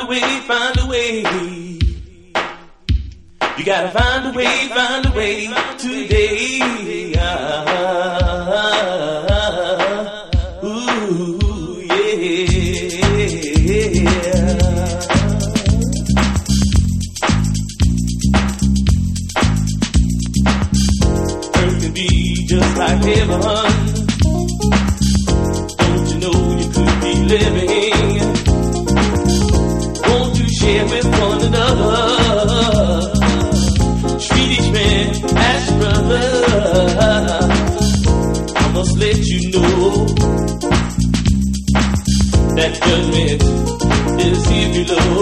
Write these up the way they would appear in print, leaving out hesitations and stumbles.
find a way. You gotta find a way today. Ooh, yeah. Earth can be just like heaven. Don't you know you could be living? Won't you share with one another? Treat each man as your brother. I must let you know that judgment is here below.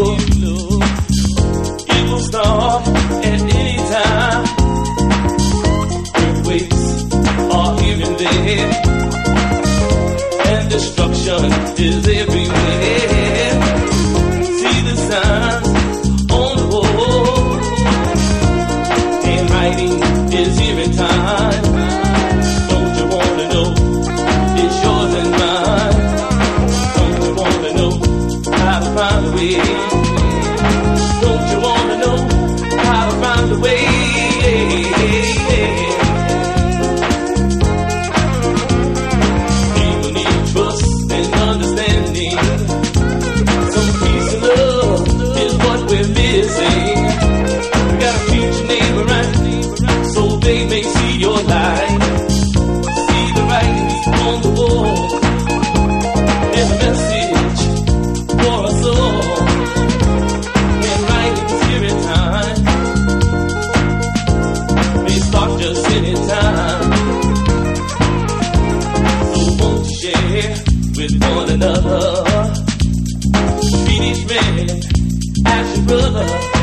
It will start at any time. Earthquakes are here and there, and destruction is everywhere. See the signs on the wall, and writing is here in time. Don't you wanna know it's yours and mine? Don't you wanna know how to find a way? Don't you wanna know how to find a way? People need trust and understanding. Some peace and love is what we're missing. We gotta treat your neighbor right, so they may see your light. See the writings on the wall. There's a message for us all, and writings here in time. They start just any time. So won't you share with one another? Treat each man as your brother.